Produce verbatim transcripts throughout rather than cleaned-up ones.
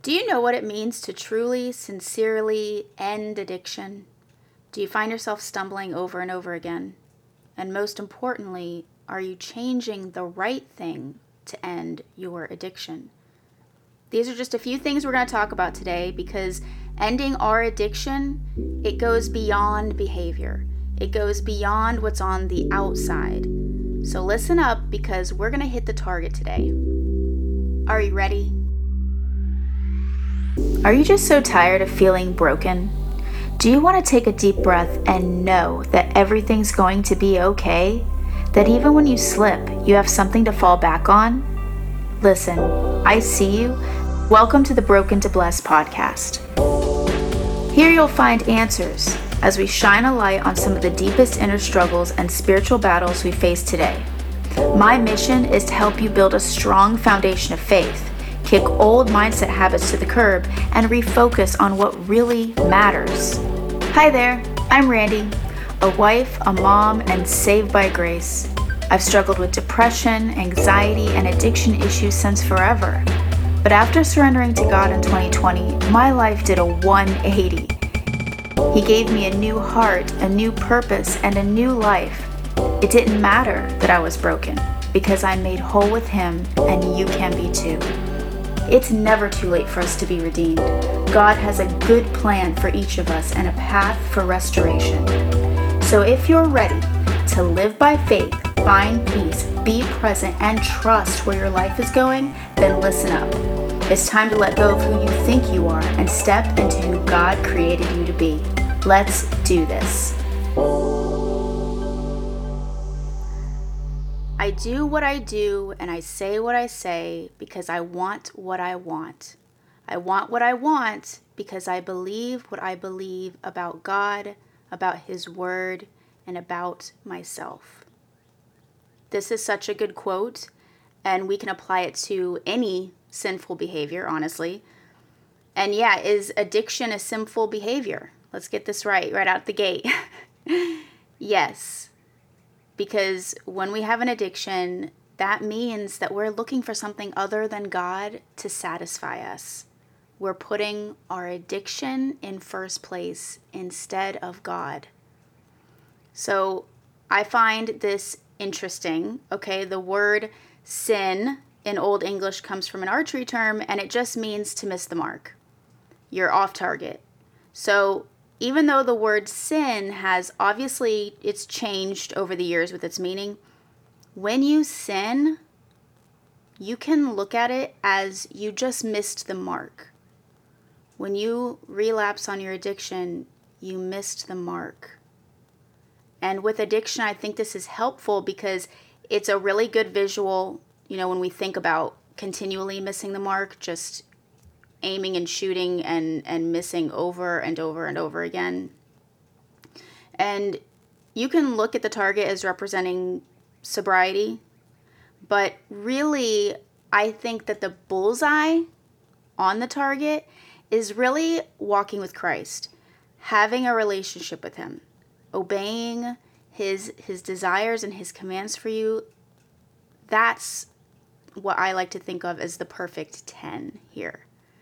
Do you know what it means to truly, sincerely end addiction? Do you find yourself stumbling over and over again? And most importantly, are you changing the right thing to end your addiction? These are just a few things we're going to talk about today, because ending our addiction, it goes beyond behavior. It goes beyond what's on the outside. So listen up, because we're going to hit the target today. Are you ready? Are you just so tired of feeling broken? Do you want to take a deep breath and know that everything's going to be okay? That even when you slip, you have something to fall back on? Listen, I see you. Welcome to the Broken to Blessed podcast. Here you'll find answers as we shine a light on some of the deepest inner struggles and spiritual battles we face today. My mission is to help you build a strong foundation of faith, kick old mindset habits to the curb, and refocus on what really matters. Hi there, I'm Randy, a wife, a mom, and saved by grace. I've struggled with depression, anxiety, and addiction issues since forever. But after surrendering to God in twenty twenty, my life did a one eighty. He gave me a new heart, a new purpose, and a new life. It didn't matter that I was broken, because I'm made whole with Him, and you can be too. It's never too late for us to be redeemed. God has a good plan for each of us and a path for restoration. So if you're ready to live by faith, find peace, be present, and trust where your life is going, then listen up. It's time to let go of who you think you are and step into who God created you to be. Let's do this. I do what I do and I say what I say because I want what I want. I want what I want because I believe what I believe about God, about His Word, and about myself. This is such a good quote, and we can apply it to any sinful behavior, honestly. And yeah, is addiction a sinful behavior? Let's get this right, right out the gate. Yes. Because when we have an addiction, that means that we're looking for something other than God to satisfy us. We're putting our addiction in first place instead of God. So I find this interesting. Okay, the word sin in Old English comes from an archery term, and it just means to miss the mark. You're off target. So even though the word sin has obviously, it's changed over the years with its meaning, when you sin, you can look at it as you just missed the mark. When you relapse on your addiction, you missed the mark. And with addiction, I think this is helpful because it's a really good visual, you know, when we think about continually missing the mark, just aiming and shooting and, and missing over and over and over again. And you can look at the target as representing sobriety, but really, I think that the bullseye on the target is really walking with Christ, having a relationship with Him, obeying His His desires and His commands for you. That's what I like to think of as the perfect ten here.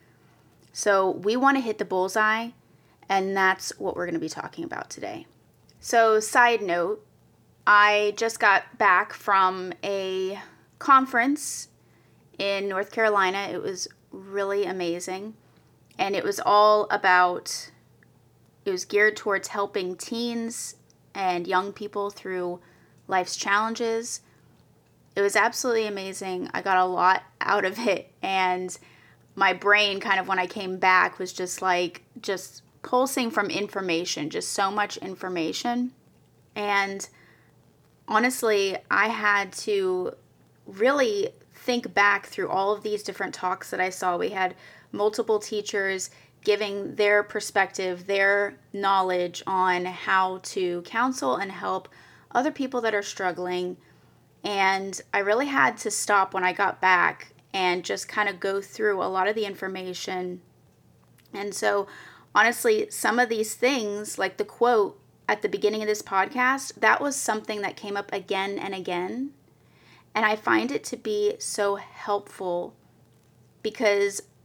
So we want to hit the bullseye, and that's what we're going to be talking about today. So side note, I just got back from a conference in North Carolina. It was really amazing, and it was all about, it was geared towards helping teens and young people through life's challenges. It was absolutely amazing. I got a lot out of it, and my brain kind of when I came back was just like, just pulsing from information, just so much information. And honestly, I had to really think back through all of these different talks that I saw. We had multiple teachers giving their perspective, their knowledge on how to counsel and help other people that are struggling. And I really had to stop when I got back and just kind of go through a lot of the information. And so, honestly, some of these things, like the quote at the beginning of this podcast, that was something that came up again and again. And I find it to be so helpful because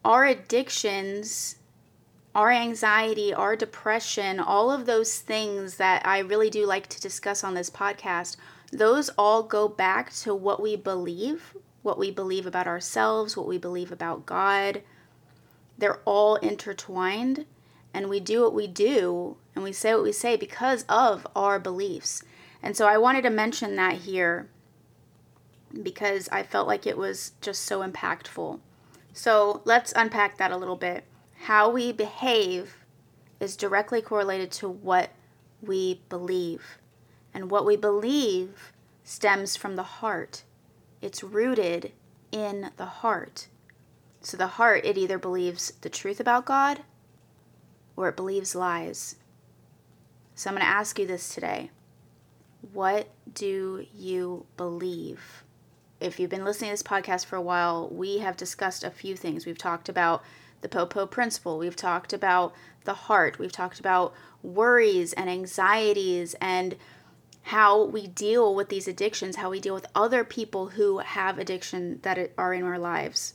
our addictions, our anxiety, our depression, all of those things that I really do like to discuss on this podcast, those all go back to what we believe, what we believe about ourselves, what we believe about God. They're all intertwined, and we do what we do and we say what we say because of our beliefs. And so I wanted to mention that here because I felt like it was just so impactful. So let's unpack that a little bit. How we behave is directly correlated to what we believe. And what we believe stems from the heart. It's rooted in the heart. So the heart, it either believes the truth about God or it believes lies. So I'm going to ask you this today. What do you believe? If you've been listening to this podcast for a while, we have discussed a few things. We've talked about the Popo principle. We've talked about the heart. We've talked about worries and anxieties and how we deal with these addictions, how we deal with other people who have addiction that are in our lives.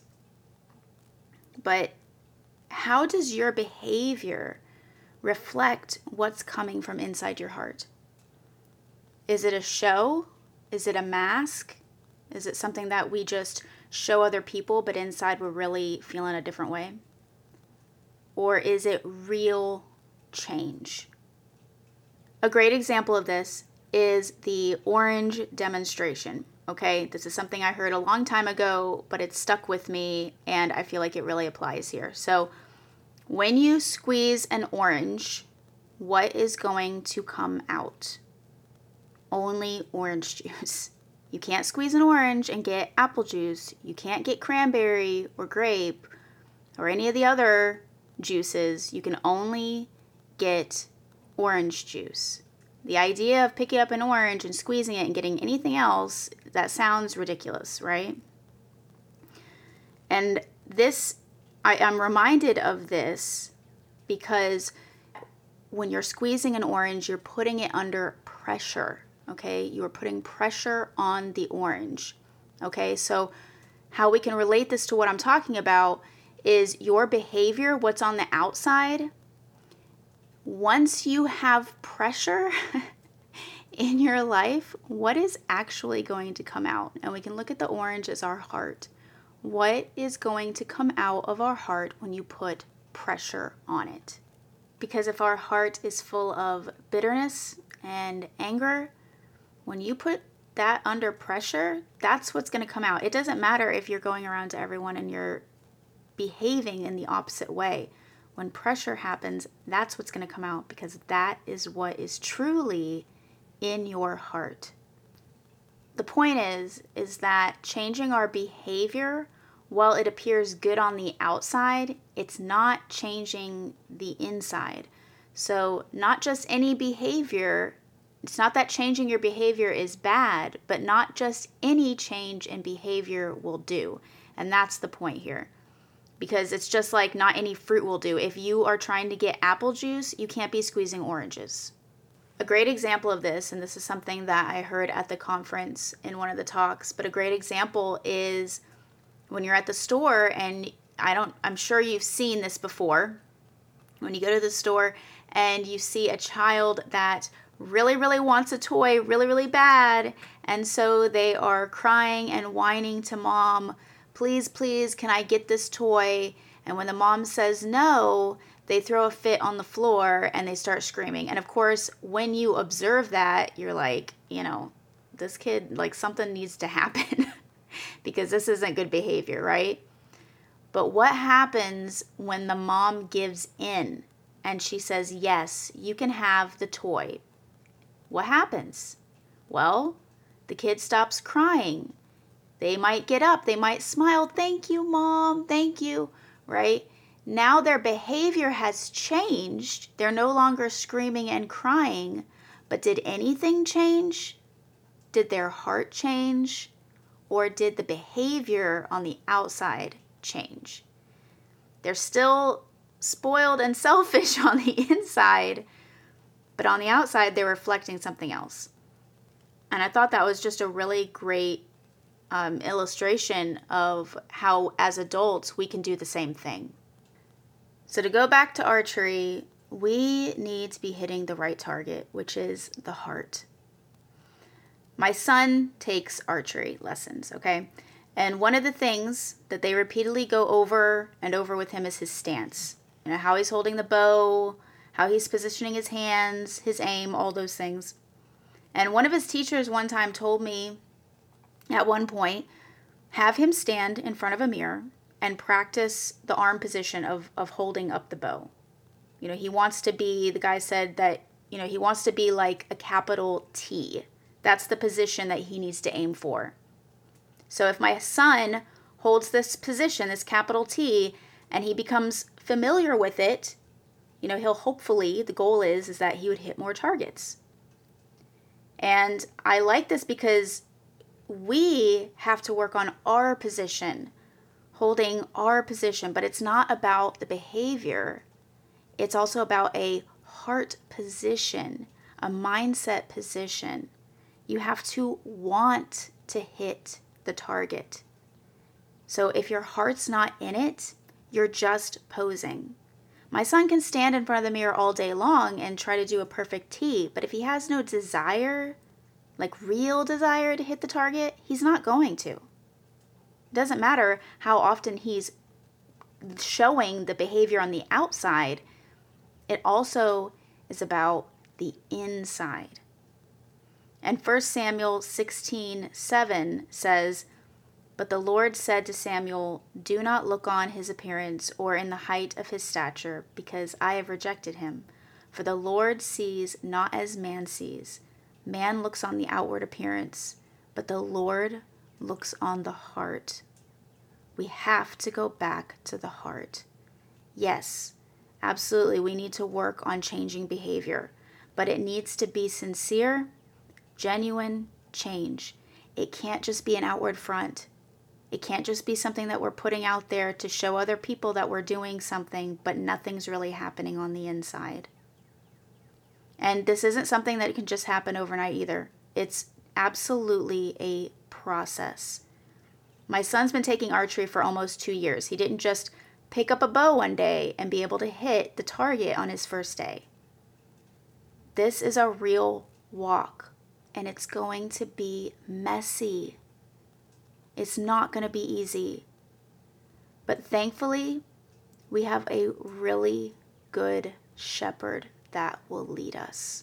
But how does your behavior reflect what's coming from inside your heart? Is it a show? Is it a mask? Is it something that we just show other people, but inside we're really feeling a different way? Or is it real change? A great example of this is the orange demonstration. Okay, this is something I heard a long time ago, but it stuck with me and I feel like it really applies here. So when you squeeze an orange, what is going to come out? Only orange juice. You can't squeeze an orange and get apple juice. You can't get cranberry or grape or any of the other juices. You can only get orange juice. The idea of picking up an orange and squeezing it and getting anything else, that sounds ridiculous, right? And this, I am reminded of this because when you're squeezing an orange, you're putting it under pressure, okay? You are putting pressure on the orange, okay? So how we can relate this to what I'm talking about is your behavior, what's on the outside. Once you have pressure in your life, what is actually going to come out? And we can look at the orange as our heart. What is going to come out of our heart when you put pressure on it? Because if our heart is full of bitterness and anger, when you put that under pressure, that's what's going to come out. It doesn't matter if you're going around to everyone and you're behaving in the opposite way. When pressure happens, that's what's going to come out because that is what is truly in your heart. The point is, is that changing our behavior, while it appears good on the outside, it's not changing the inside. So not just any behavior, it's not that changing your behavior is bad, but not just any change in behavior will do. And that's the point here. Because it's just like not any fruit will do. If you are trying to get apple juice, you can't be squeezing oranges. A great example of this, and this is something that I heard at the conference in one of the talks, but a great example is when you're at the store, and I don't, I'm sure you've seen this before, when you go to the store and you see a child that really, really wants a toy really, really bad, and so they are crying and whining to mom, please, please, can I get this toy? And when the mom says no, they throw a fit on the floor and they start screaming. And of course, when you observe that, you're like, you know, this kid, like something needs to happen because this isn't good behavior, right? But what happens when the mom gives in and she says, yes, you can have the toy? What happens? Well, the kid stops crying. They might get up, they might smile, thank you, mom, thank you, right? Now their behavior has changed. They're no longer screaming and crying, but did anything change? Did their heart change? Or did the behavior on the outside change? They're still spoiled and selfish on the inside, but on the outside, they're reflecting something else. And I thought that was just a really great um, illustration of how, as adults, we can do the same thing. So to go back to archery, we need to be hitting the right target, which is the heart. My son takes archery lessons, okay? And one of the things that they repeatedly go over and over with him is his stance. You know, how he's holding the bow, how he's positioning his hands, his aim, all those things. And one of his teachers one time told me at one point, have him stand in front of a mirror and practice the arm position of, of holding up the bow. You know, he wants to be, the guy said that, you know, he wants to be like a capital T. That's the position that he needs to aim for. So if my son holds this position, this capital T, and he becomes familiar with it, you know, he'll hopefully, the goal is, is that he would hit more targets. And I like this because we have to work on our position, holding our position, but it's not about the behavior. It's also about a heart position, a mindset position. You have to want to hit the target. So if your heart's not in it, you're just posing. My son can stand in front of the mirror all day long and try to do a perfect T, but if he has no desire, like real desire to hit the target, he's not going to. It doesn't matter how often he's showing the behavior on the outside. It also is about the inside. And First Samuel sixteen seven says, "But the Lord said to Samuel, do not look on his appearance or in the height of his stature, because I have rejected him. For the Lord sees not as man sees. Man looks on the outward appearance, but the Lord looks on the heart." We have to go back to the heart. Yes, absolutely, we need to work on changing behavior, but it needs to be sincere, genuine change. It can't just be an outward front. It can't just be something that we're putting out there to show other people that we're doing something, but nothing's really happening on the inside. And this isn't something that can just happen overnight either. It's absolutely a process. My son's been taking archery for almost two years. He didn't just pick up a bow one day and be able to hit the target on his first day. This is a real walk, and it's going to be messy. It's not going to be easy. But thankfully, we have a really good shepherd that will lead us.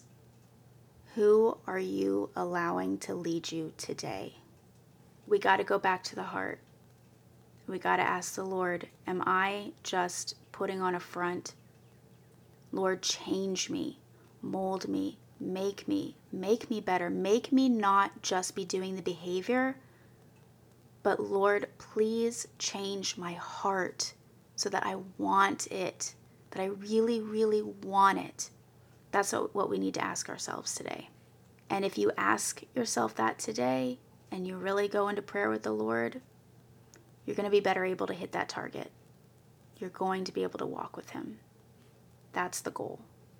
Who are you allowing to lead you today? We got to go back to the heart. We got to ask the Lord, am I just putting on a front? Lord, change me, mold me, make me, make me better. Make me not just be doing the behavior, but Lord, please change my heart so that I want it, that I really, really want it. That's what we need to ask ourselves today. And if you ask yourself that today and you really go into prayer with the Lord, you're going to be better able to hit that target. You're going to be able to walk with him. That's the goal.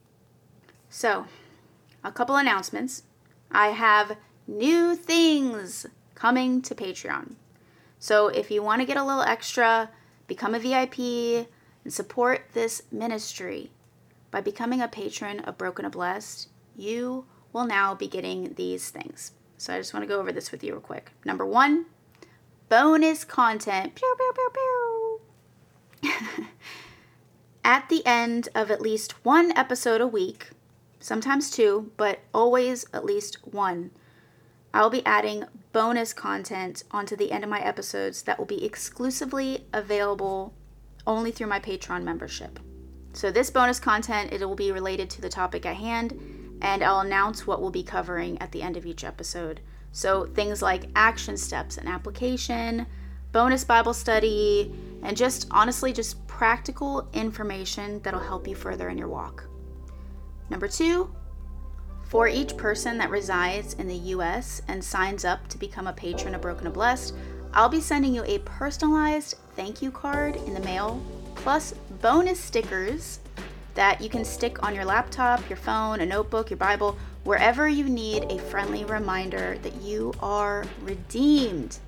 So, a couple announcements. I have new things coming to Patreon. So if you want to get a little extra, become a V I P, and support this ministry by becoming a patron of Broken and Blessed, you will now be getting these things. So I just want to go over this with you real quick. Number one, bonus content. Pew, pew, pew, pew. At the end of at least one episode a week, sometimes two, but always at least one, I'll be adding bonus content onto the end of my episodes that will be exclusively available only through my Patreon membership. So this bonus content, it will be related to the topic at hand, and I'll announce what we'll be covering at the end of each episode. So things like action steps and application, bonus Bible study, and just honestly just practical information that'll help you further in your walk. Number two, for each person that resides in the U S and signs up to become a patron of Broken and Blessed, I'll be sending you a personalized thank you card in the mail, plus bonus stickers that you can stick on your laptop, your phone, a notebook, your Bible, wherever you need a friendly reminder that you are redeemed.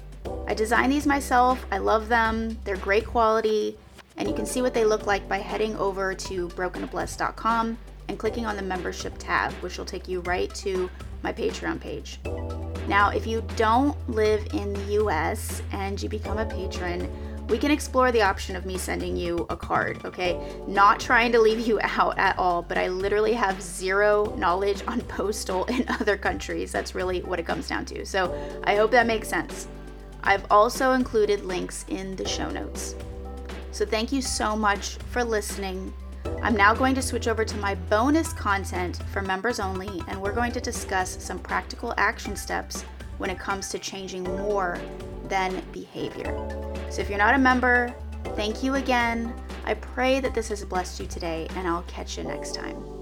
I designed these myself. I love them. They're great quality. And you can see what they look like by heading over to broken to blessed dot com and clicking on the membership tab, which will take you right to my Patreon page. Now, if you don't live in the U S and you become a patron, we can explore the option of me sending you a card, okay? Not trying to leave you out at all, but I literally have zero knowledge on postal in other countries. That's really what it comes down to. So I hope that makes sense. I've also included links in the show notes. So thank you so much for listening. I'm now going to switch over to my bonus content for members only, and we're going to discuss some practical action steps when it comes to changing more than behavior. So if you're not a member, thank you again. I pray that this has blessed you today, and I'll catch you next time.